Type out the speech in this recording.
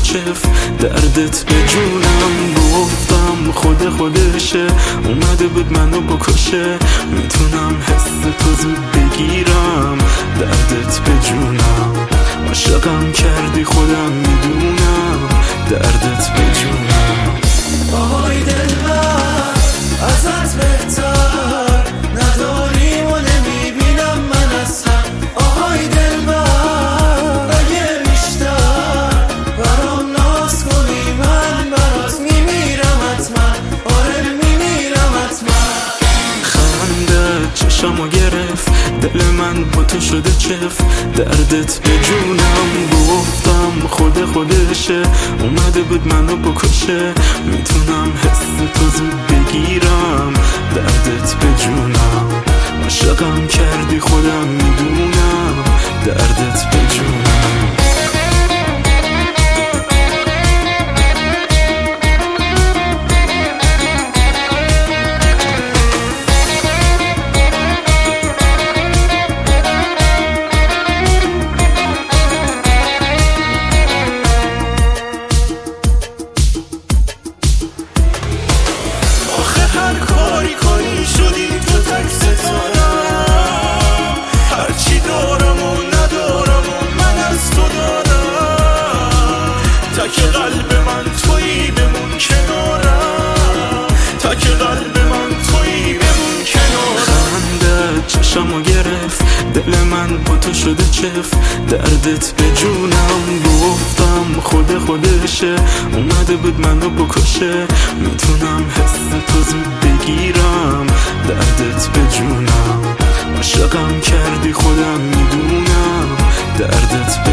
چف، دردت به جونم. گفتم خودشه، اومده بود منو بکشه. میتونم حس تو زود بگیرم، دردت به جونم. عاشقم کردی خودم میدونم، دردت به جونم. آهای دلبر ازت بهتر نداریم و نمیبینم من اصلا. آهای دلبر اگه بیشتر برام ناز کنی من برات میمیرم حتما. آره میمیرم حتما. خنده چشمو گرفت، دل من با تو شده چف، دردت به جونم. گفتم خودشه، اومده بود منو بکشه. میتونم حس تو زود بگیرم، دردت به جونم. عاشقم کردی خودم میدونم، دردت به جونم. هر کاری کنی شدی تو تک ستارم. هرچی دارم و ندارم و من از تو دارم. تک قلب من تویی بمون کنارم. تک قلب من تویی بمون کنارم. خنده چشمو گرفت، دل من با تو شده چف، دردت به جونم. گفتم خودشه، اومده بود منو بکشه. میتونم حس تو زود بگیرم، دردت به جونم. عاشقم کردی خودم میدونم، دردت به